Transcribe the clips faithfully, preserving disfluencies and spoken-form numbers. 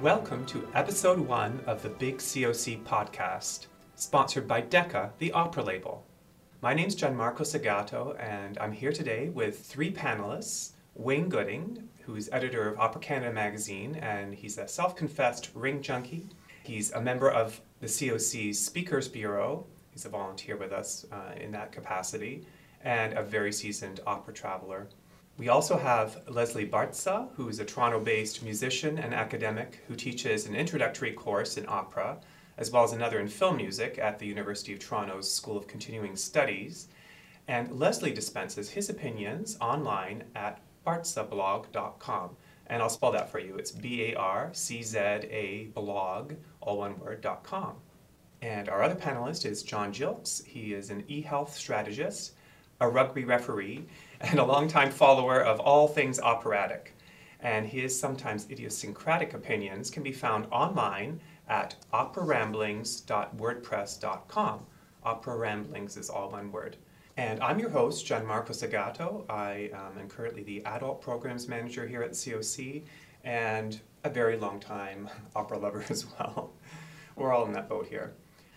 Welcome to episode one of the Big C O C podcast, sponsored by Decca, the opera label. My name's Gianmarco Segato, and I'm here today with three panelists. Wayne Gooding, who's editor of Opera Canada magazine, and he's a self-confessed ring junkie. He's a member of the C O C's Speakers Bureau. He's a volunteer with us uh, in that capacity, and a very seasoned opera traveler. We also have Leslie Bartza, who is a Toronto-based musician and academic who teaches an introductory course in opera, as well as another in film music at the University of Toronto's School of Continuing Studies. And Leslie dispenses his opinions online at bartza blog dot com. And I'll spell that for you. It's B A R C Z A blog, all one word, dot com. And our other panelist is John Gilks. He is an e-health strategist, a rugby referee, and a longtime follower of all things operatic. And his sometimes idiosyncratic opinions can be found online at opera ramblings dot wordpress dot com. Opera Ramblings is all one word. And I'm your host, Gianmarco Segato. I um, am currently the Adult Programs Manager here at the C O C, and a very long time opera lover as well. We're all in that boat here.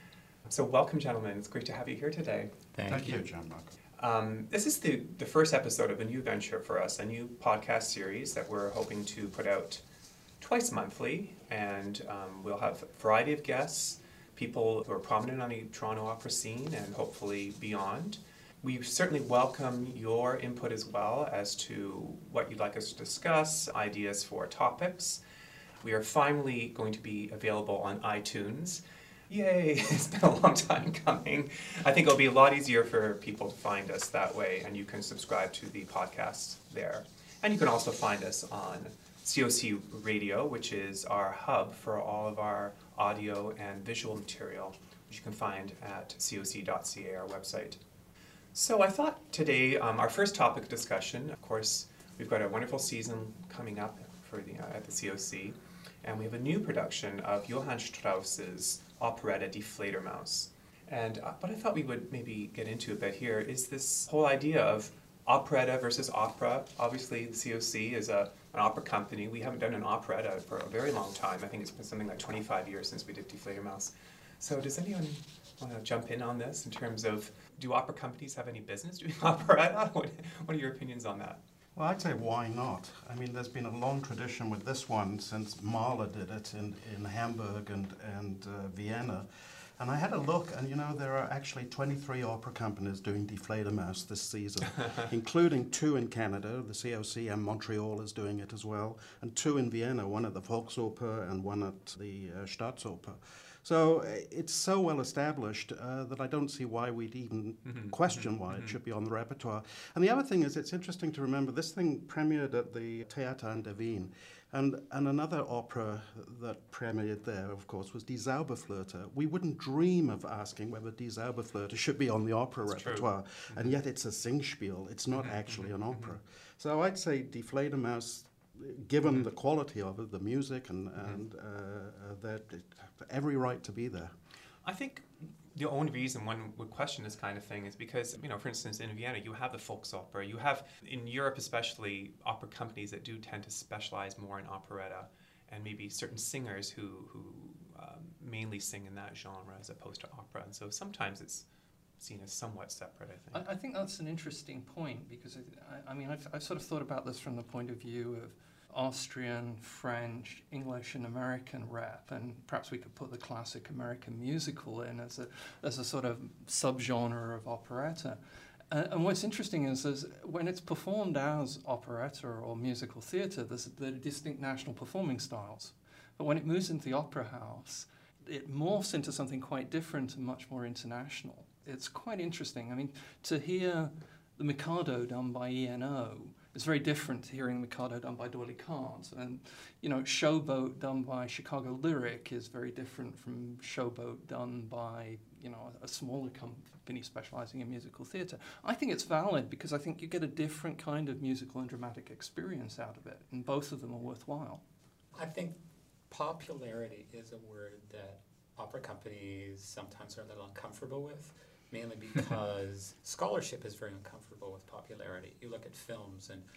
So welcome, gentlemen. It's great to have you here today. Thank, Thank you, you, Gianmarco. Um, this is the, the first episode of a new venture for us, a new podcast series that we're hoping to put out twice monthly, and um, we'll have a variety of guests, people who are prominent on the Toronto opera scene and hopefully beyond. We certainly welcome your input as well as to what you'd like us to discuss, ideas for topics. We are finally going to be available on iTunes. Yay, it's been a long time coming. I think it'll be a lot easier for people to find us that way, and you can subscribe to the podcast there. And you can also find us on C O C Radio, which is our hub for all of our audio and visual material, which you can find at C O C dot C A, our website. So I thought today, um, our first topic discussion, of course, we've got a wonderful season coming up for the, uh, at the C O C, and we have a new production of Johann Strauss's operetta Die Fledermaus. And uh, what I thought we would maybe get into a bit here is this whole idea of operetta versus opera. Obviously, the C O C is a, an opera company. We haven't done an operetta for a very long time. I think it's been something like twenty-five years since we did Die Fledermaus. So does anyone want to jump in on this in terms of, do opera companies have any business doing operetta? What, what are your opinions on that? Well, I'd say why not? I mean, there's been a long tradition with this one since Mahler did it in, in Hamburg and, and uh, Vienna. And I had a look, and you know, there are actually twenty-three opera companies doing Die Fledermaus this season, including two in Canada, the C O C, and Montreal is doing it as well, and two in Vienna, one at the Volksoper and one at the uh, Staatsoper. So it's so well established uh, that I don't see why we'd even mm-hmm, question mm-hmm, why mm-hmm. it should be on the repertoire. And the other thing is, it's interesting to remember, this thing premiered at the Theater an der Wien. And, and another opera that premiered there, of course, was Die Zauberflöte. We wouldn't dream of asking whether Die Zauberflöte should be on the opera That's repertoire. Mm-hmm. And yet it's a Singspiel. It's not mm-hmm, actually an opera. Mm-hmm. So I'd say Die Fledermaus, given mm-hmm. the quality of it, the music, and, and uh, uh, that it, every right to be there. I think the only reason one would question this kind of thing is because, you know, for instance, in Vienna, you have the Volksopera. You have, in Europe especially, opera companies that do tend to specialize more in operetta, and maybe certain singers who, who um, mainly sing in that genre as opposed to opera. And so sometimes it's seen as somewhat separate, I think. I, I think that's an interesting point, because, I, I mean, I've, I've sort of thought about this from the point of view of Austrian, French, English, and American rap, and perhaps we could put the classic American musical in as a as a sort of subgenre of operetta. Uh, and what's interesting is, is when it's performed as operetta or musical theatre, there's the distinct national performing styles. But when it moves into the opera house, it morphs into something quite different and much more international. It's quite interesting. I mean, to hear the Mikado done by E N O, it's very different to hearing Mikado done by D'Oyly Carte. And, you know, Showboat done by Chicago Lyric is very different from Showboat done by, you know, a smaller company specializing in musical theatre. I think it's valid because I think you get a different kind of musical and dramatic experience out of it, and both of them are worthwhile. I think popularity is a word that opera companies sometimes are a little uncomfortable with. Mainly because scholarship is very uncomfortable with popularity. You look at films, and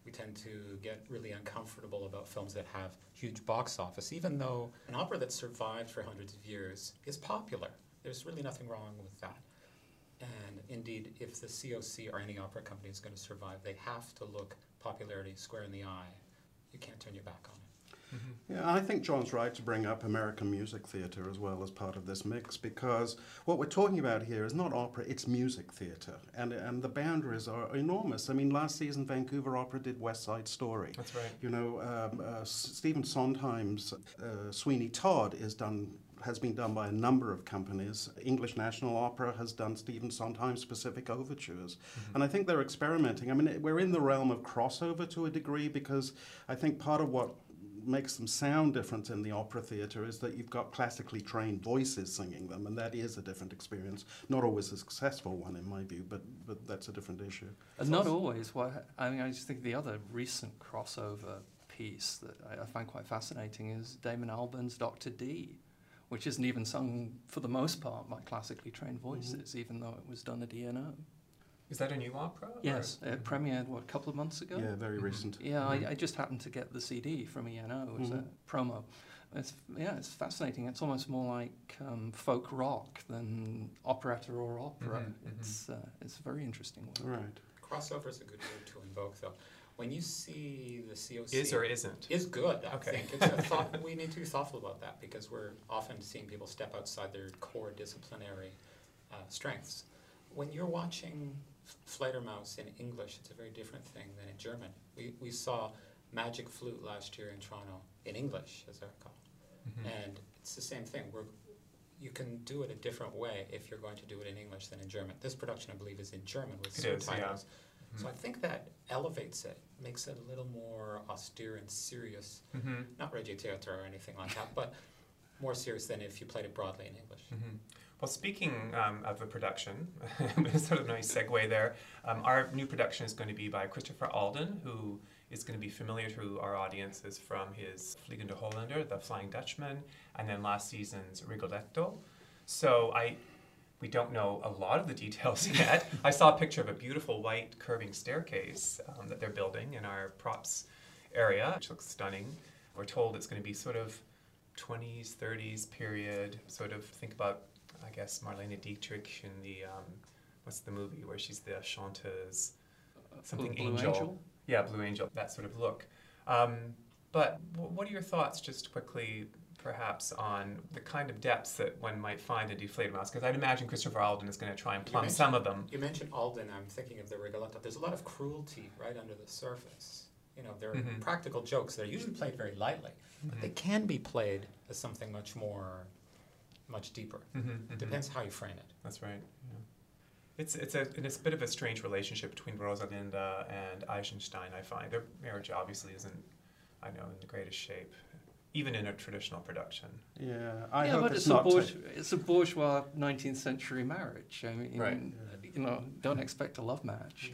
We tend to get really uncomfortable about films that have huge box office, even though an opera that survived for hundreds of years is popular. There's really nothing wrong with that. And indeed, if the C O C or any opera company is going to survive, they have to look popularity square in the eye. You can't turn your back on it. Mm-hmm. Yeah, I think John's right to bring up American music theatre as well as part of this mix, because what we're talking about here is not opera, it's music theatre, and and the boundaries are enormous. I mean, last season Vancouver Opera did West Side Story. That's right. You know, um, uh, Stephen Sondheim's uh, Sweeney Todd is done has been done by a number of companies. English National Opera has done Stephen Sondheim's specific overtures. Mm-hmm. And I think they're experimenting. I mean, we're in the realm of crossover to a degree, because I think part of what makes them sound different in the opera theatre is that you've got classically trained voices singing them, and that is a different experience. Not always a successful one, in my view, but, but that's a different issue. And not always. What, I mean, I just think the other recent crossover piece that I, I find quite fascinating is Damon Albarn's Doctor D, which isn't even sung, for the most part, by classically trained voices, mm-hmm. even though it was done at E N O. Is that a new opera? Yes, or? it premiered, what, a couple of months ago? Yeah, very mm-hmm. recent. Yeah, mm-hmm. I, I just happened to get the C D from E N O as mm-hmm. a promo. It's, yeah, it's fascinating. It's almost more like um, folk rock than operetta or opera. Mm-hmm. It's, uh, it's a very interesting one. Right. Crossover is a good word to invoke, though. When you see the C O C... Is or isn't? Is good, I okay. think. It's a thought, we need to be thoughtful about that, because we're often seeing people step outside their core disciplinary uh, strengths. When you're watching Fledermaus in English, it's a very different thing than in German. We, we saw Magic Flute last year in Toronto in English, as I recall. Mm-hmm. And it's the same thing. We're, you can do it a different way if you're going to do it in English than in German. This production, I believe, is in German with it subtitles. Is, yeah. So I think that elevates it, makes it a little more austere and serious. Mm-hmm. Not Regie Theatre or anything like that, but more serious than if you played it broadly in English. Mm-hmm. Well, speaking um, of the production, sort of a nice segue there, um, our new production is going to be by Christopher Alden, who is going to be familiar to our audiences from his Fliegende Holländer, The Flying Dutchman, and then last season's Rigoletto. So I... We don't know a lot of the details yet. I saw a picture of a beautiful white curving staircase um, that they're building in our props area, which looks stunning. We're told it's going to be sort of twenties, thirties period, sort of think about, I guess, Marlene Dietrich in the, um, what's the movie where she's the chanteuse? Something Blue Angel. Angel? Yeah, Blue Angel, that sort of look. Um, but w- what are your thoughts, just quickly, perhaps, on the kind of depths that one might find in Die Fledermaus? Because I'd imagine Christopher Alden is going to try and plumb some of them. You mentioned Alden, I'm thinking of the Rigoletto. There's a lot of cruelty right under the surface. You know, there are mm-hmm. practical jokes that are usually played very lightly, mm-hmm. but they can be played as something much more, much deeper. Mm-hmm, mm-hmm. It depends how you frame it. That's right. Yeah. It's it's a it's a bit of a strange relationship between Rosalinda and Eisenstein, I find. Their marriage obviously isn't, I know, in the greatest shape, even in a traditional production. Yeah, I yeah, hope but it's, it's, a not bourge- it's a bourgeois nineteenth century marriage. I mean, right. you know, don't expect a love match.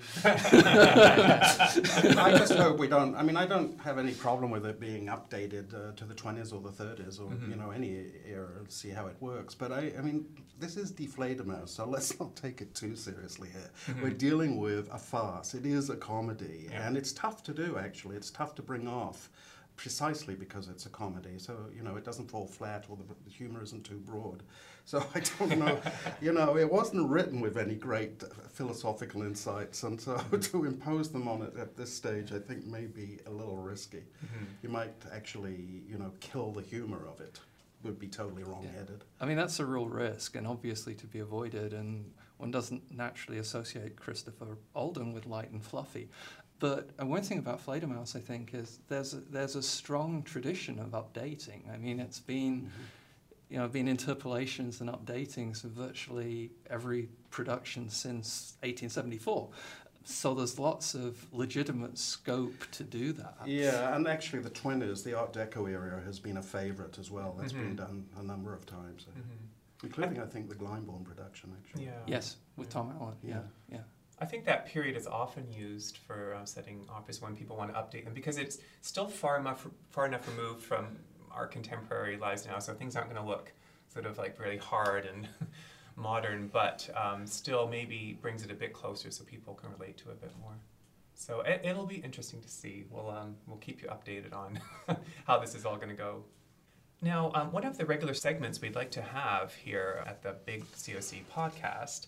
I just hope we don't. I mean, I don't have any problem with it being updated uh, to the twenties or the thirties or mm-hmm. you know, any era and see how it works. But I, I mean, this is Die Fledermaus, so let's not take it too seriously here. Mm-hmm. We're dealing with a farce. It is a comedy, yeah. and it's tough to do. Actually, it's tough to bring off. Precisely because it's a comedy, so you know it doesn't fall flat, or the, the humor isn't too broad. So I don't know, you know, it wasn't written with any great uh, philosophical insights, and so to impose them on it at this stage, I think may be a little risky. Mm-hmm. You might actually, you know, kill the humor of it. Would be totally wrong-headed. Yeah. I mean, that's a real risk, and obviously to be avoided. And one doesn't naturally associate Christopher Alden with light and fluffy. But uh, one thing about Fledermaus, I think, is there's a, there's a strong tradition of updating. I mean, it's been, mm-hmm. you know, been interpolations and updatings of virtually every production since eighteen seventy-four. So there's lots of legitimate scope to do that. Yeah, and actually the twenties, the Art Deco era, has been a favourite as well. That's mm-hmm. been done a number of times, mm-hmm. including, I think, the Glyndebourne production, actually. Yeah. Yes, with yeah. Tom Allen. Yeah, yeah. yeah. I think that period is often used for uh, setting operas when people want to update them, because it's still far enough far enough removed from our contemporary lives now, so things aren't going to look sort of like really hard and modern, but um, still maybe brings it a bit closer so people can relate to it a bit more. So it, it'll be interesting to see. We'll, um, we'll keep you updated on how this is all going to go. Now, um, one of the regular segments we'd like to have here at the Big C O C podcast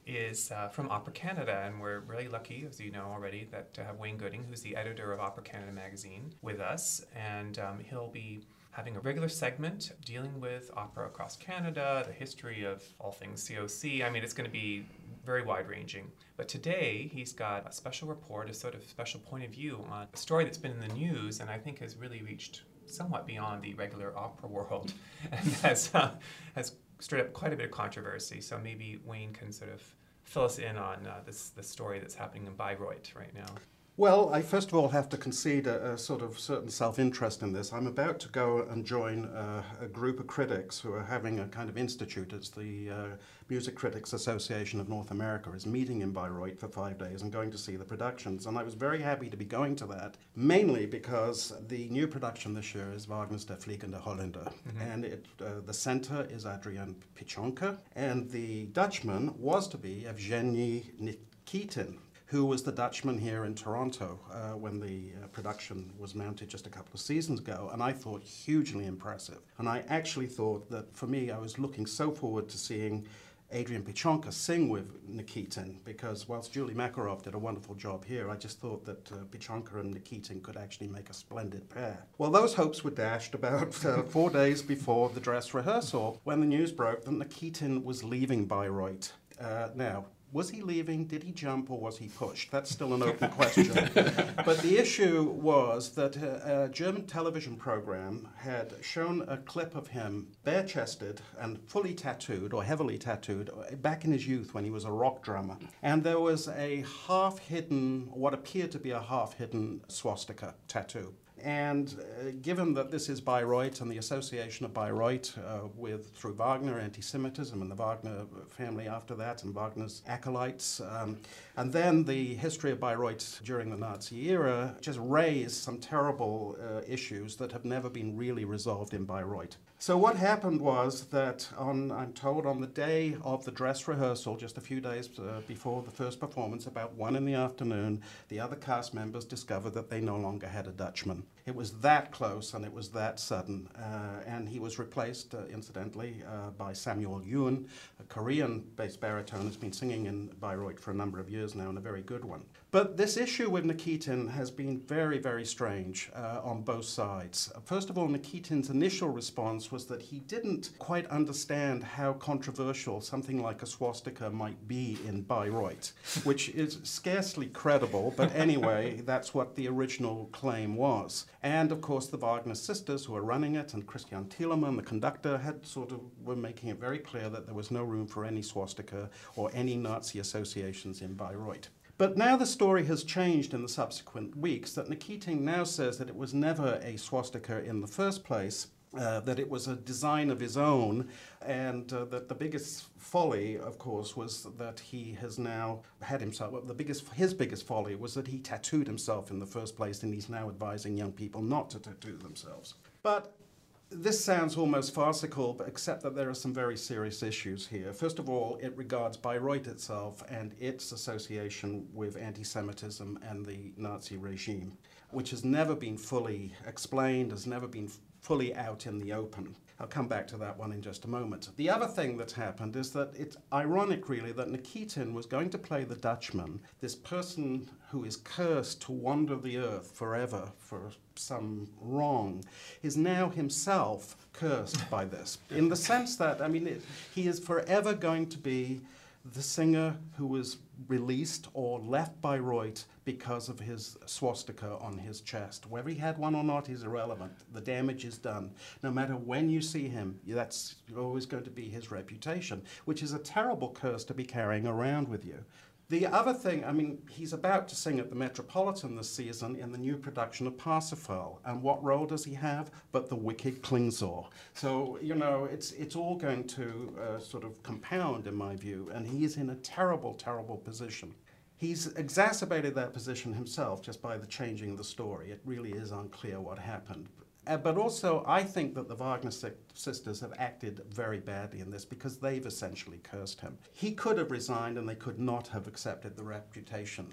is uh, from Opera Canada, and we're really lucky, as you know already, that to have Wayne Gooding, who's the editor of Opera Canada magazine, with us, and um, he'll be having a regular segment dealing with opera across Canada, the history of all things C O C. I mean, it's going to be very wide-ranging. But today, he's got a special report, a sort of special point of view on a story that's been in the news and I think has really reached somewhat beyond the regular opera world and has, uh, has stirred up quite a bit of controversy. So maybe Wayne can sort of fill us in on uh, this, this story that's happening in Bayreuth right now. Well, I first of all have to concede a, a sort of certain self-interest in this. I'm about to go and join uh, a group of critics who are having a kind of institute. It's the uh, Music Critics Association of North America is meeting in Bayreuth for five days and going to see the productions. And I was very happy to be going to that, mainly because the new production this year is Wagner's Der Fliegende Holländer. Mm-hmm. And it, uh, the center is Adrian Pichonka, and the Dutchman was to be Evgeny Nikitin, who was the Dutchman here in Toronto uh, when the uh, production was mounted just a couple of seasons ago, and I thought hugely impressive. And I actually thought that, for me, I was looking so forward to seeing Adrian Pichonka sing with Nikitin, because whilst Julie Makarov did a wonderful job here, I just thought that uh, Pichonka and Nikitin could actually make a splendid pair. Well, those hopes were dashed about uh, four days before the dress rehearsal, when the news broke that Nikitin was leaving Bayreuth. Uh, now, was he leaving? Did he jump, or was he pushed? That's still an open question. But the issue was that a, a German television program had shown a clip of him bare-chested and fully tattooed, or heavily tattooed, back in his youth when he was a rock drummer. And there was a half-hidden, what appeared to be a half-hidden swastika tattoo. And uh, given that this is Bayreuth and the association of Bayreuth uh, with, through Wagner, anti-Semitism and the Wagner family after that and Wagner's acolytes, um, and then the history of Bayreuth during the Nazi era just raised some terrible uh, issues that have never been really resolved in Bayreuth. So what happened was that on, I'm told, on the day of the dress rehearsal, just a few days uh, before the first performance, about one in the afternoon, the other cast members discovered that they no longer had a Dutchman. It was that close and it was that sudden. Uh, and he was replaced, uh, incidentally, uh, by Samuel Yoon, a Korean-based baritone who's been singing in Bayreuth for a number of years now, and a very good one. But this issue with Nikitin has been very, very strange uh, on both sides. First of all, Nikitin's initial response was that he didn't quite understand how controversial something like a swastika might be in Bayreuth, which is scarcely credible, but anyway, that's what the original claim was. And of course, the Wagner sisters who are running it, and Christian Thielemann, the conductor, had sort of were making it very clear that there was no room for any swastika or any Nazi associations in Bayreuth. But now the story has changed in the subsequent weeks, that Nikitin now says that it was never a swastika in the first place, uh, that it was a design of his own, and uh, that the biggest folly, of course, was that he has now had himself, well, the biggest, his biggest folly was that he tattooed himself in the first place, and he's now advising young people not to tattoo themselves. But this sounds almost farcical, but except that there are some very serious issues here. First of all, it regards Bayreuth itself and its association with anti-Semitism and the Nazi regime, which has never been fully explained, has never been fully out in the open. I'll come back to that one in just a moment. The other thing that's happened is that it's ironic, really, that Nikitin was going to play the Dutchman, this person who is cursed to wander the earth forever for some wrong, is now himself cursed by this, in the sense that, I mean, it, he is forever going to be the singer who was released or left Bayreuth because of his swastika on his chest. Whether he had one or not is irrelevant. The damage is done. No matter when you see him, that's always going to be his reputation, which is a terrible curse to be carrying around with you. The other thing, I mean, he's about to sing at the Metropolitan this season in the new production of Parsifal. And what role does he have? But the wicked Klingsor. So, you know, it's, it's all going to uh, sort of compound, in my view, and he is in a terrible, terrible position. He's exacerbated that position himself just by the changing of the story. It really is unclear what happened. Uh, but also, I think that the Wagner si sisters have acted very badly in this because they've essentially cursed him. He could have resigned and they could not have accepted the reputation. Uh,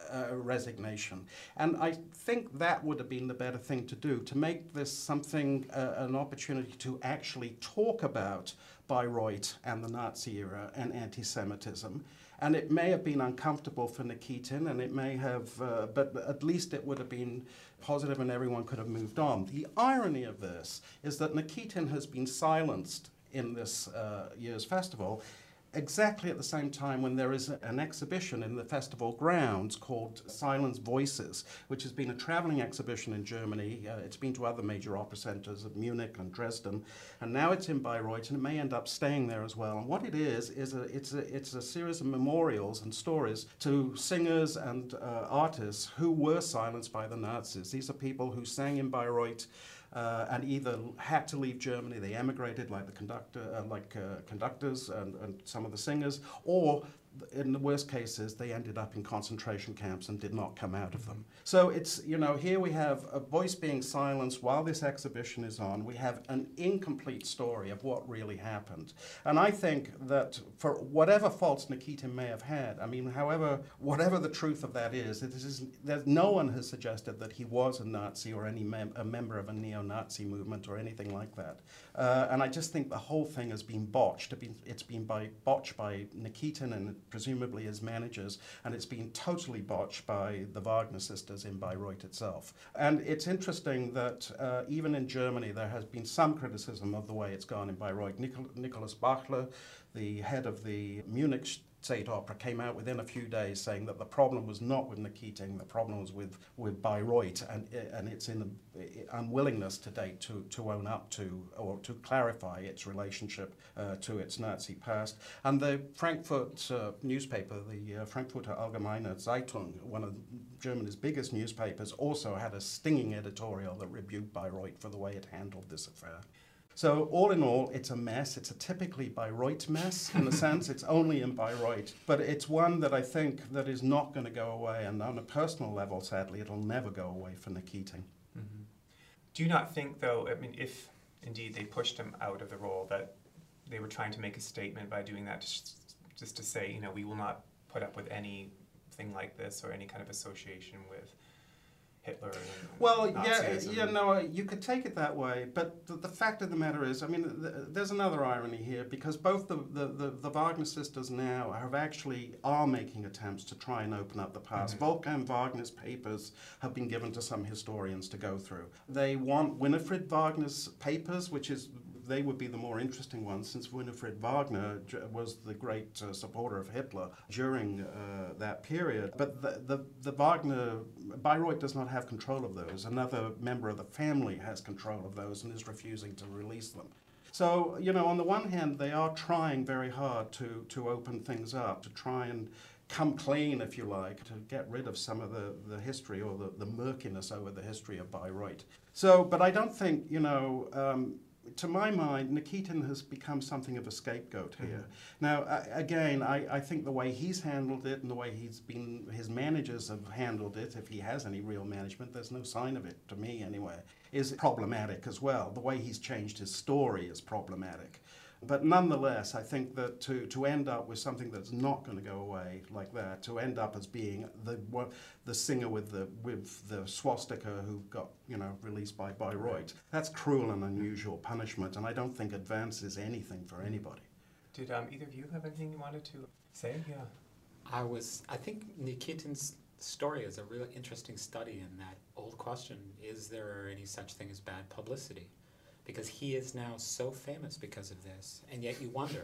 uh, resignation. And I think that would have been the better thing to do, to make this something, uh, an opportunity to actually talk about Bayreuth and the Nazi era and anti-Semitism. And it may have been uncomfortable for Nikitin, and it may have, uh, but at least it would have been positive and everyone could have moved on. The irony of this is that Nikitin has been silenced in this uh, year's festival exactly at the same time when there is an exhibition in the festival grounds called Silence Voices, which has been a traveling exhibition in Germany. Uh, it's been to other major opera centers of Munich and Dresden, and now it's in Bayreuth, and it may end up staying there as well. And what it is, is a, it's, a, it's a series of memorials and stories to singers and uh, artists who were silenced by the Nazis. These are people who sang in Bayreuth, Uh, and either had to leave Germany, they emigrated like the conductor, uh, like uh, conductors and, and some of the singers, or in the worst cases, they ended up in concentration camps and did not come out of them. So it's, you know, here we have a voice being silenced while this exhibition is on. We have an incomplete story of what really happened. And I think that for whatever faults Nikitin may have had, I mean, however, whatever the truth of that is, it is there's, no one has suggested that he was a Nazi or any mem a member of a neo-Nazi movement or anything like that. Uh, and I just think the whole thing has been botched. It's been, it's been by, botched by Nikitin and presumably his managers, and it's been totally botched by the Wagner sisters in Bayreuth itself. And it's interesting that uh, even in Germany there has been some criticism of the way it's gone in Bayreuth. Nicol Nicholas Bachler, the head of the Munich State Opera, came out within a few days saying that the problem was not with Nikitin, the problem was with, with Bayreuth and, and its in the unwillingness to date to, to own up to or to clarify its relationship uh, to its Nazi past. And the Frankfurt uh, newspaper, the uh, Frankfurter Allgemeine Zeitung, one of Germany's biggest newspapers, also had a stinging editorial that rebuked Bayreuth for the way it handled this affair. So all in all, it's a mess. It's a typically Bayreuth mess, in a sense. It's only in Bayreuth. But it's one that I think that is not going to go away. And on a personal level, sadly, it'll never go away for Nikitin. Mm-hmm. Do you not think, though, I mean, if indeed they pushed him out of the role, that they were trying to make a statement by doing that, just, just to say, you know, we will not put up with anything like this or any kind of association with Hitler and well, Nazism? yeah, yeah, no, you could take it that way, but the, the fact of the matter is, I mean, th there's another irony here, because both the, the, the, the Wagner sisters now have actually are making attempts to try and open up the past. Mm-hmm. Wolfgang Wagner's papers have been given to some historians to go through. They want Winifred Wagner's papers, which is they would be the more interesting ones, since Winifred Wagner was the great uh, supporter of Hitler during uh, that period. But the, the, the Wagner, Bayreuth does not have control of those. Another member of the family has control of those and is refusing to release them. So, you know, on the one hand, they are trying very hard to, to open things up, to try and come clean, if you like, to get rid of some of the, the history or the, the murkiness over the history of Bayreuth. So, but I don't think, you know, um, to my mind, Nikitin has become something of a scapegoat here. Mm-hmm. Now, uh, again, I, I think the way he's handled it and the way he's been, his managers have handled it, if he has any real management, there's no sign of it, to me anyway, is problematic as well. The way he's changed his story is problematic. But nonetheless, I think that to, to end up with something that's not going to go away like that, to end up as being the the singer with the with the swastika who got, you know, released by Bayreuth, that's cruel and unusual punishment, and I don't think advances anything for anybody. Did um, either of you have anything you wanted to say? Yeah. I was. I think Nikitin's story is a really interesting study in that old question: is there any such thing as bad publicity? Because he is now so famous because of this, and yet you wonder,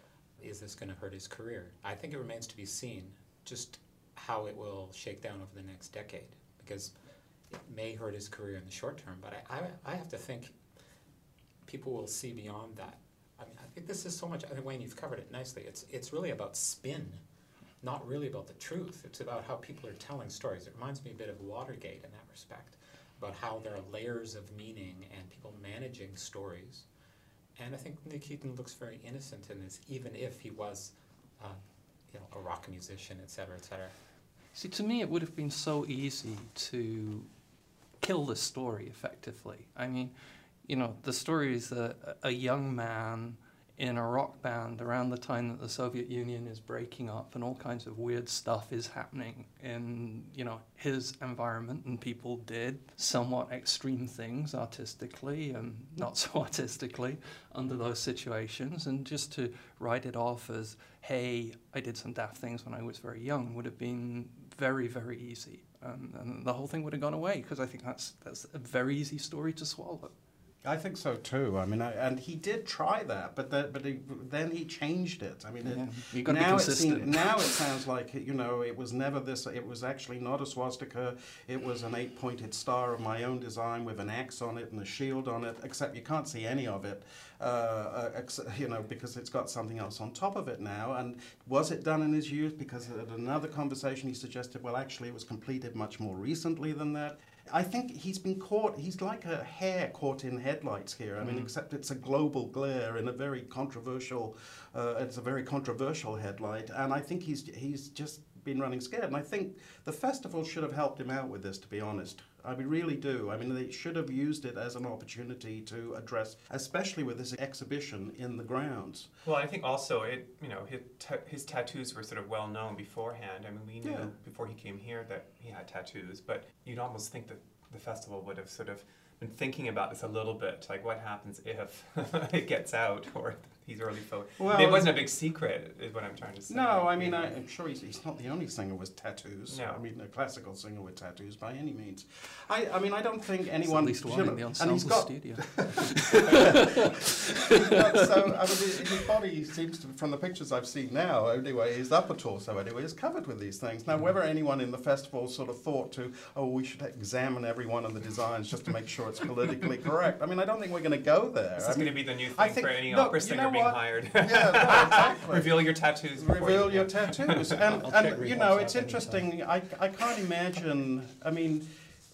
is this going to hurt his career? I think it remains to be seen just how it will shake down over the next decade, because it may hurt his career in the short term, but I, I, I have to think people will see beyond that. I mean, I think this is so much, I mean, Wayne, you've covered it nicely. It's, it's really about spin, not really about the truth. It's about how people are telling stories. It reminds me a bit of Watergate in that respect, about how there are layers of meaning and people managing stories. And I think Nikitin looks very innocent in this, even if he was uh, you know, a rock musician, et cetera, et cetera. See, to me, it would have been so easy to kill the story effectively. I mean, you know, the story is a, a young man in a rock band around the time that the Soviet Union is breaking up and all kinds of weird stuff is happening in, you know, his environment, and people did somewhat extreme things artistically and not so artistically under those situations, and just to write it off as, hey, I did some daft things when I was very young would have been very, very easy. Um, and the whole thing would have gone away, because I think that's that's a very easy story to swallow. I think so too. I mean, I, and he did try that, but the, but he, then he changed it. I mean, it, Yeah, you got to be now it consistent. seemed, now it sounds like, you know, it was never this. It was actually not a swastika. It was an eight-pointed star of my own design with an X on it and a shield on it. Except you can't see any of it, uh, ex- you know, because it's got something else on top of it now. And was it done in his youth? Because at another conversation he suggested, well, actually, it was completed much more recently than that. I think he's been caught, he's like a hare caught in headlights here. I mean, Mm. except it's a global glare in a very controversial, uh, it's a very controversial headlight. And I think he's he's just been running scared. And I think the festival should have helped him out with this, to be honest. I mean, really do. I mean, they should have used it as an opportunity to address, especially with this exhibition in the grounds. Well, I think also it, you know, his, ta- his tattoos were sort of well known beforehand. I mean, we knew Yeah. before he came here that he had tattoos, but you'd almost think that the festival would have sort of been thinking about this a little bit, like what happens if it gets out, or these early photos. Well, it wasn't a big secret, is what I'm trying to say. No, I mean, you know. I, I'm sure he's, he's not the only singer with tattoos. No. I mean, a classical singer with tattoos by any means. I, I mean, I don't think It's anyone... at least one you know, in the and he's ensemble got, studio. he's got so, I mean, his his body seems to, from the pictures I've seen now, anyway, his upper torso anyway, is covered with these things. Now, whether anyone in the festival sort of thought to, oh, we should examine every one of the designs just to make sure it's politically correct. I mean, I don't think we're going to go there. This I is mean, going to be the new I thing think- for any look, opera you singer know being what? hired. Yeah, no, exactly. Reveal your tattoos. before Reveal you- your tattoos. And, I'll check and you Rehab's know, app it's anytime. interesting. I, I can't imagine, I mean,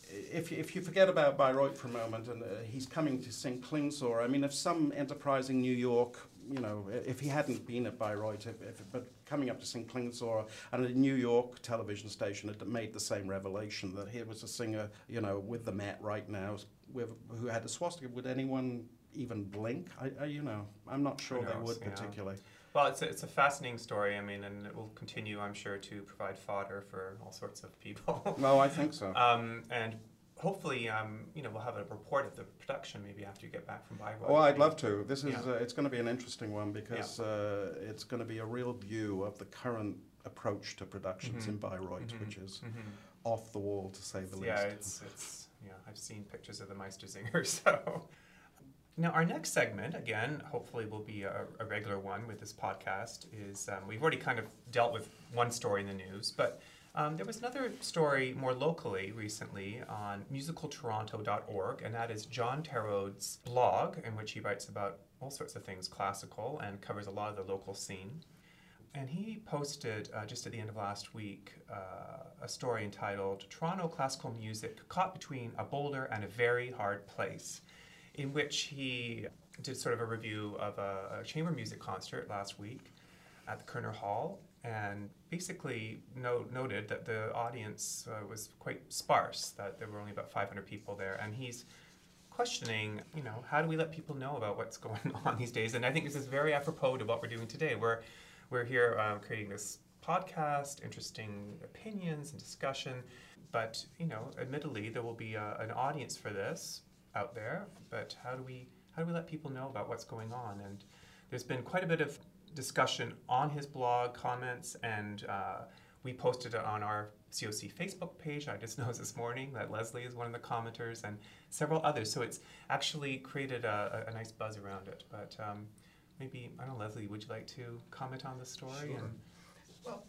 if you, if you forget about Bayreuth for a moment, and uh, he's coming to sing Klingsor, I mean, if some enterprising New York, you know, if he hadn't been at Bayreuth, if, if, but coming up to sing Klingsor, and a New York television station had made the same revelation, that here was a singer, you know, with the Met right now, with, who had a swastika, would anyone even blink? I, I, you know, I'm not sure Who they knows, would yeah. particularly. Well, it's a, it's a fascinating story, I mean, and it will continue, I'm sure, to provide fodder for all sorts of people. No, I think so. um, and hopefully, um, you know, we'll have a report of the production maybe after you get back from Bayreuth. Oh, I'd love to. This is Yeah. uh, it's going to be an interesting one because uh, it's going to be a real view of the current approach to productions Mhm. in Bayreuth, Mhm. which is Mhm. off the wall to say the Yeah, least. it's, it's, yeah, I've seen pictures of the Meistersinger, so. Now, our next segment, again, hopefully will be a, a regular one with this podcast, is um, we've already kind of dealt with one story in the news, but um, there was another story more locally recently on musical toronto dot org, and that is John Terrode's blog, in which he writes about all sorts of things classical and covers a lot of the local scene. And he posted uh, just at the end of last week uh, a story entitled Toronto Classical Music Caught Between a Boulder and a Very Hard Place, in which he did sort of a review of a, a chamber music concert last week at the Kerner Hall, and basically no, noted that the audience uh, was quite sparse, that there were only about five hundred people there, and he's questioning, you know, how do we let people know about what's going on these days? And I think this is very apropos to what we're doing today. We're, we're here um, creating this podcast, interesting opinions and discussion, but, you know, admittedly, there will be a, an audience for this out there, but how do we how do we let people know about what's going on? And there's been quite a bit of discussion on his blog, comments, and uh, we posted it on our C O C Facebook page. I just noticed this morning that Leslie is one of the commenters, and several others. So it's actually created a, a, a nice buzz around it. But um, maybe, I don't know, Leslie, would you like to comment on the story? Sure. And Well,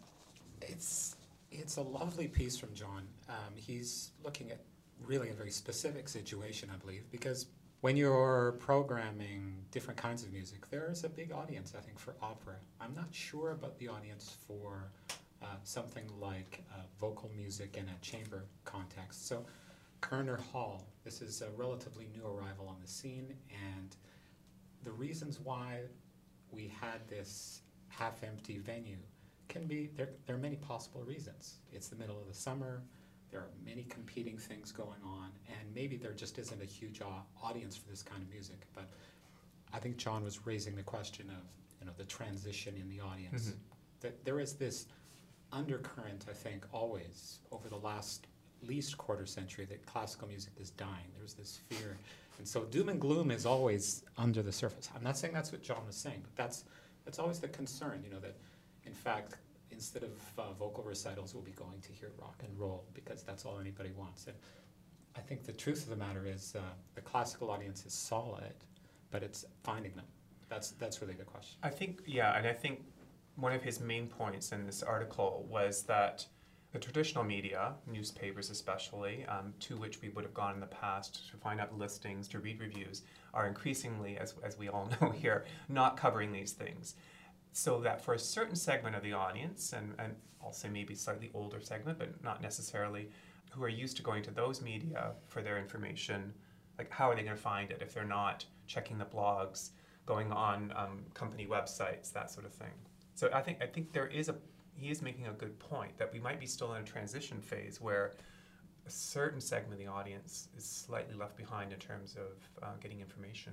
it's it's a lovely piece from John. Um, he's looking at really a very specific situation, I believe, because when you're programming different kinds of music, there is a big audience, I think, for opera. I'm not sure about the audience for uh, something like uh, vocal music in a chamber context. So Kerner Hall, this is a relatively new arrival on the scene, and the reasons why we had this half-empty venue can be, there, there are many possible reasons. It's the middle of the summer, there are many competing things going on, and maybe there just isn't a huge uh, audience for this kind of music. But I think John was raising the question of, you know, the transition in the audience. Mhm. That there is this undercurrent, I think, always over the last least quarter century that classical music is dying. There's this fear. And so doom and gloom is always under the surface. I'm not saying that's what John was saying, but that's that's always the concern, you know, that in fact, instead of uh, vocal recitals, we'll be going to hear rock and roll because that's all anybody wants. And I think the truth of the matter is uh, the classical audience is solid, but it's finding them. That's that's really the question. I think, yeah, and I think one of his main points in this article was that the traditional media, newspapers especially, um, to which we would have gone in the past to find out listings, to read reviews, are increasingly, as, as we all know here, not covering these things. So that for a certain segment of the audience, and, and I'll say maybe slightly older segment, but not necessarily, who are used to going to those media for their information, like how are they going to find it if they're not checking the blogs, going on um, company websites, that sort of thing. So I think I think there is a he is making a good point that we might be still in a transition phase where a certain segment of the audience is slightly left behind in terms of uh, getting information.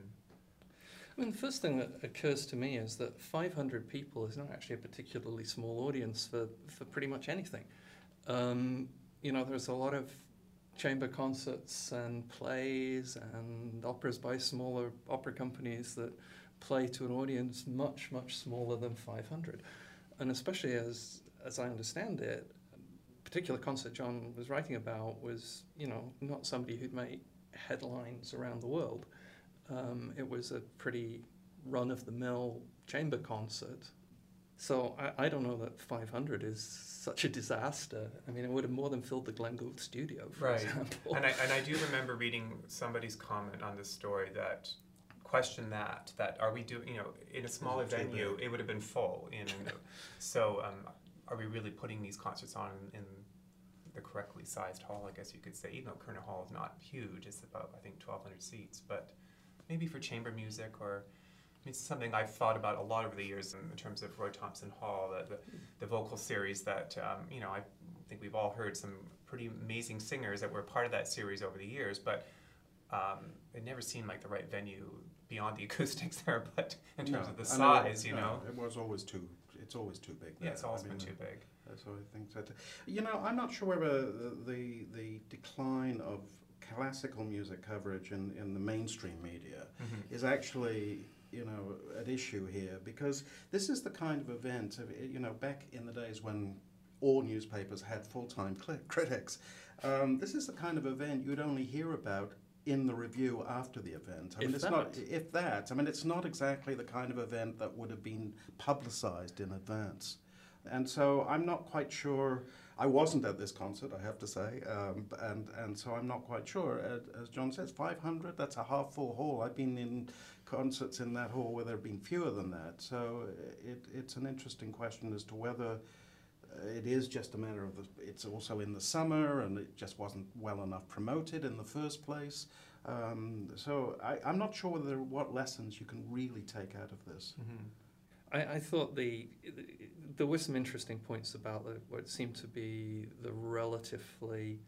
I mean, the first thing that occurs to me is that five hundred people is not actually a particularly small audience for, for pretty much anything. Um, you know, there's a lot of chamber concerts and plays and operas by smaller opera companies that play to an audience much, much smaller than five hundred. And especially as as I understand it, a particular concert John was writing about was, you know, not somebody who'd make headlines around the world. Um, it was a pretty run-of-the-mill chamber concert. So I, I don't know that five hundred is such a disaster. I mean, it would have more than filled the Glenn Gould studio, for Right. example. And I and I do remember reading somebody's comment on this story that questioned that, that are we doing, you know, in a smaller Is it too venue, big? it would have been full, you know. So um, are we really putting these concerts on in, in the correctly sized hall, I guess you could say, even though Kerner Hall is not huge, it's about, I think, twelve hundred seats, but maybe for chamber music or, I mean, it's something I've thought about a lot over the years in, in terms of Roy Thompson Hall, the, the, the vocal series that, um, you know, I think we've all heard some pretty amazing singers that were part of that series over the years, but um, it never seemed like the right venue beyond the acoustics there, but in terms No, of the I know, size, you no, know. It was always too, it's always too big. Yeah, there. it's always I been mean, too big. That's what I think. That, you know, I'm not sure whether the, the, the decline of classical music coverage in, in the mainstream media Mhm. is actually, you know, at issue here, because this is the kind of event, of, you know, back in the days when all newspapers had full-time cl- critics, um, this is the kind of event you'd only hear about in the review after the event. I mean, If it's not, that. if that, I mean, it's not exactly the kind of event that would have been publicized in advance. And so I'm not quite sure, I wasn't at this concert, I have to say, um, and, and so I'm not quite sure. As, as John says, five hundred, that's a half full hall. I've been in concerts in that hall where there have been fewer than that. So it, it's an interesting question as to whether it is just a matter of, the, it's also in the summer and it just wasn't well enough promoted in the first place. Um, so I, I'm not sure whether what lessons you can really take out of this. Mhm. I, I thought the, the there were some interesting points about the, what seemed to be the relatively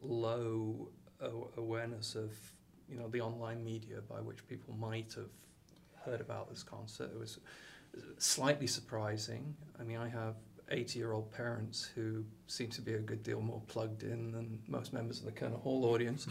low a- awareness of, you know, the online media by which people might have heard about this concert. It was slightly surprising. I mean, I have eighty-year-old parents who seem to be a good deal more plugged in than most members of the Kerner Hall audience.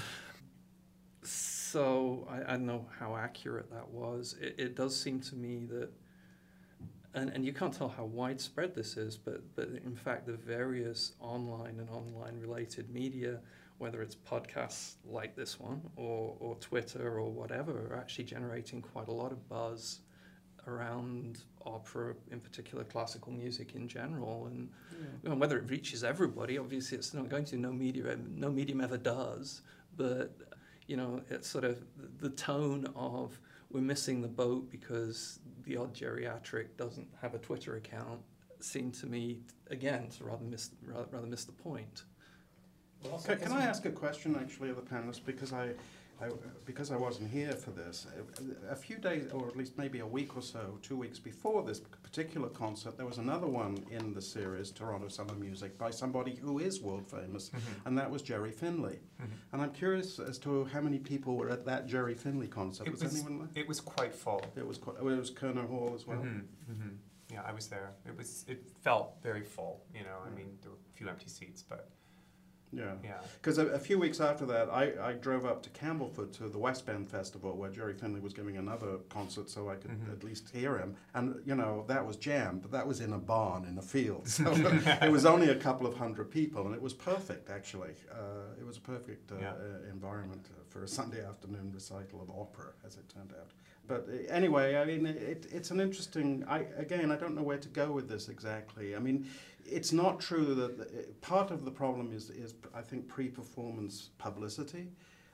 So I, I don't know how accurate that was. It, it does seem to me that, and, and you can't tell how widespread this is, but, but in fact the various online and online related media, whether it's podcasts like this one or, or Twitter or whatever, are actually generating quite a lot of buzz around opera, in particular classical music in general, and you know, whether it reaches everybody, obviously it's not going to. No media, no medium ever does. But you know, it's sort of the tone of we're missing the boat because the odd geriatric doesn't have a Twitter account seemed to me again to rather miss rather, rather miss the point. Well, also, Can, can isn't I it- ask a question actually of the panelists, because I, I, because I wasn't here for this, a, a few days, or at least maybe a week or so, two weeks before this particular concert, there was another one in the series, Toronto Summer Music, by somebody who is world famous, Mm-hmm. and that was Jerry Finley. Mm-hmm. And I'm curious as to how many people were at that Jerry Finley concert. It was, was, anyone there? it was quite full. It was quite, it was Kerner Hall as well. Mm-hmm. Mm-hmm. Yeah, I was there. It was. It felt very full. You know, I Yeah. mean, there were a few empty seats, but Yeah. yeah. Because a, a few weeks after that, I, I drove up to Campbellford to the West Bend Festival where Jerry Finley was giving another concert so I could Mhm. at least hear him. And, you know, that was jammed, but that was in a barn in a field. So it was only a couple of hundred people, and it was perfect, actually. Uh, it was a perfect uh, Yeah. uh, environment uh, for a Sunday afternoon recital of opera, as it turned out. But uh, anyway, I mean, it, it's an interesting, I, again, I don't know where to go with this exactly. I mean, it's not true that the, part of the problem is, is I think, pre-performance publicity.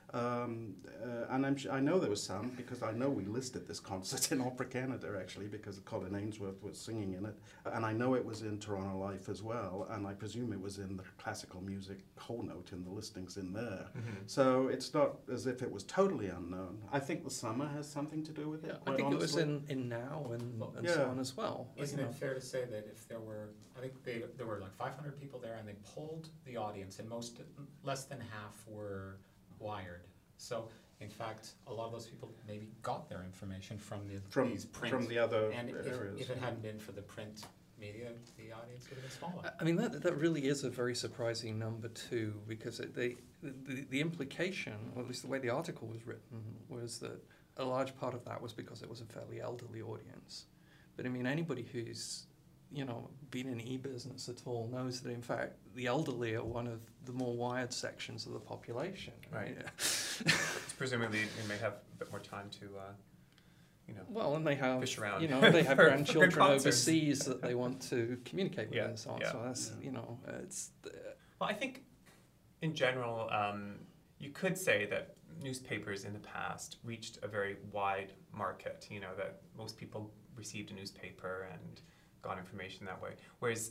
Um, uh, and I'm, sh- I know there was some, because I know we listed this concert in Opera Canada, actually, because Colin Ainsworth was singing in it. And I know it was in Toronto Life as well, and I presume it was in the classical music whole note in the listings in there. Mm-hmm. So it's not as if it was totally unknown. I think the summer has something to do with it, Yeah, I quite think honestly. it was in, in Now and, Well, and so yeah. on as well. Isn't you it know. fair to say that if there were, I think they, there were like five hundred people there, and they polled the audience, and most, less than half were wired. So, in fact, a lot of those people maybe got their information from the, From, these print. from the other and if, areas. if it hadn't been for the print media, the audience would have been smaller. I- I mean, that, that really is a very surprising number too, because it, they, the, the implication, or at least the way the article was written, was that a large part of that was because it was a fairly elderly audience. But I mean, anybody who's, you know, been in e-business at all knows that in fact the elderly are one of the more wired sections of the population. Right. Yeah. Presumably, they may have a bit more time to, uh, you know. Well, and they have, Fish around you know, they have for- for grandchildren concerts. overseas that they want to communicate with Yeah, and so on. yeah. So that's, Yeah. you know, it's. Uh, Well, I think, in general, um, you could say that newspapers in the past reached a very wide market. You know, that most people received a newspaper and got information that way. Whereas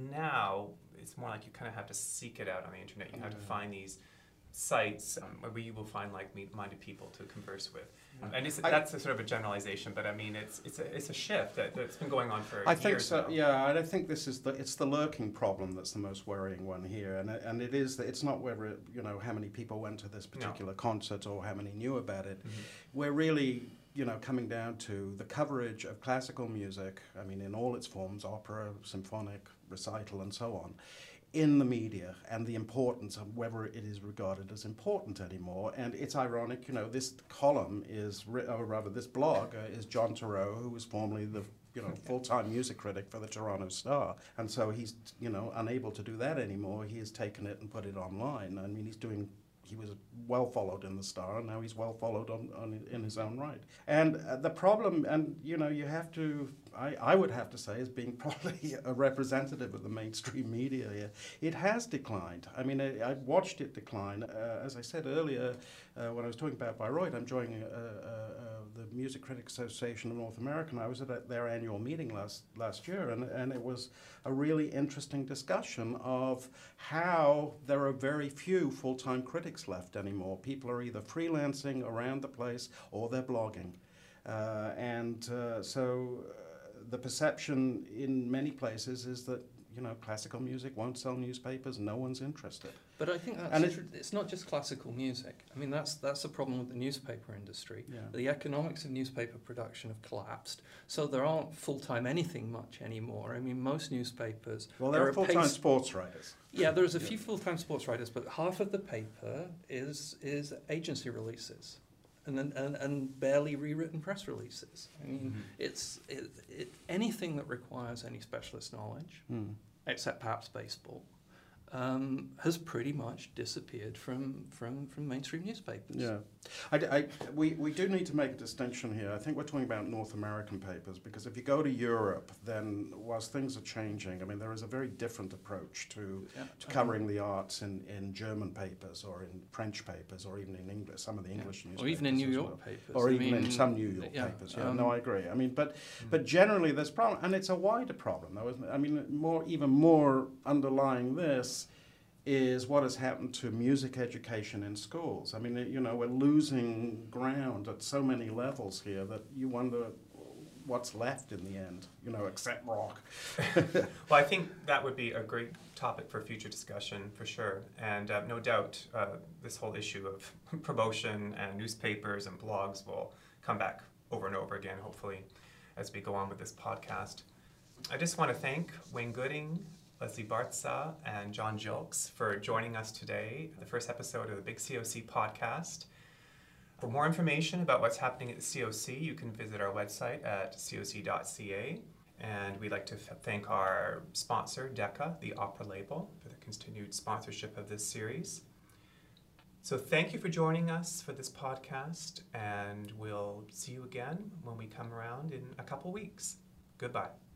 now, it's more like you kind of have to seek it out on the internet. You have to Yeah. find these sites um, where you will find like-minded people to converse with. Yeah. And it's, I- that's a sort of a generalization, but I mean, it's it's a, it's a shift that, that's been going on for I years think so. now. Yeah, and I think this is the it's the lurking problem that's the most worrying one here, and it- and it is that it's not whether it, you know how many people went to this particular concert or how many knew about it. Mhm. We're really you know coming down to the coverage of classical music. I mean, in all its forms, opera, symphonic, recital, and so on, in the media, and the importance of whether it is regarded as important anymore. And it's ironic, you know, this column is, ri- or rather this blog uh, is John Thoreau, who was formerly the you know full-time music critic for the Toronto Star, and so he's you know unable to do that anymore. He has taken it and put it online. I mean, he's doing. He was well followed in the Star, and now he's well followed on, on in his own right. And uh, the problem, and you know, you have to, I, I would have to say, as being probably a representative of the mainstream media here, it has declined. I mean, I, I've watched it decline. Uh, as I said earlier, uh, when I was talking about Bayreuth, I'm joining uh, uh, uh, the Music Critics Association of North America, and I was at a, their annual meeting last last year, and, and it was a really interesting discussion of how there are very few full-time critics left anymore. People are either freelancing around the place or they're blogging. Uh, and uh, so uh, the perception in many places is that, you know, classical music won't sell newspapers, no one's interested. But I think that's And tr- it- it's not just classical music. I mean, that's that's the problem with the newspaper industry. Yeah. The economics of newspaper production have collapsed, so there aren't full-time anything much anymore. I mean, most newspapers. Well, there are full-time pace- sports writers. Yeah, there's a Yeah. few full-time sports writers, but half of the paper is is agency releases, and then and, and barely rewritten press releases. I mean, Mhm. it's it, it, anything that requires any specialist knowledge, Hmm. except perhaps baseball, um, has pretty much disappeared from, from, from mainstream newspapers. Yeah, I, I- we, we do need to make a distinction here. I think we're talking about North American papers, because if you go to Europe, then whilst things are changing, I mean, there is a very different approach to, Yeah, to um, covering the arts in, in German papers or in French papers or even in English, some of the yeah. English newspapers. Or even in New as York well. papers. Or I even in mean, some New York yeah, papers, yeah. um, No, I agree. I mean, but Mm. but generally there's problem, and it's a wider problem, though, isn't it? I mean, more even more underlying this is what has happened to music education in schools. I mean, you know, we're losing ground at so many levels here that you wonder what's left in the end, you know, except rock. Well, I think that would be a great topic for future discussion, for sure. And uh, no doubt uh, this whole issue of promotion and newspapers and blogs will come back over and over again, hopefully, as we go on with this podcast. I just want to thank Wayne Gooding, Leslie Bartza, and John Jilks for joining us today, the first episode of the Big C O C podcast. For more information about what's happening at the C O C, you can visit our website at C O C dot C A. And we'd like to f- thank our sponsor, Decca, the opera label, for the continued sponsorship of this series. So thank you for joining us for this podcast, and we'll see you again when we come around in a couple weeks. Goodbye.